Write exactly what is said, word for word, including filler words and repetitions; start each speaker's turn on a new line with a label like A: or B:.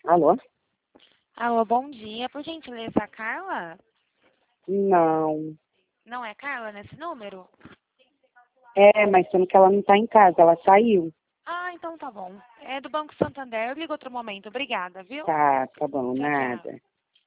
A: Alô?
B: Alô, bom dia. Por gentileza, a Carla?
A: Não.
B: Não é Carla nesse número?
A: É, mas sendo que ela não tá em casa, ela saiu.
B: Ah, então tá bom. É do Banco Santander. Eu ligo outro momento. Obrigada, viu?
A: Tá, tá bom,
B: Tchau, tchau.
A: nada.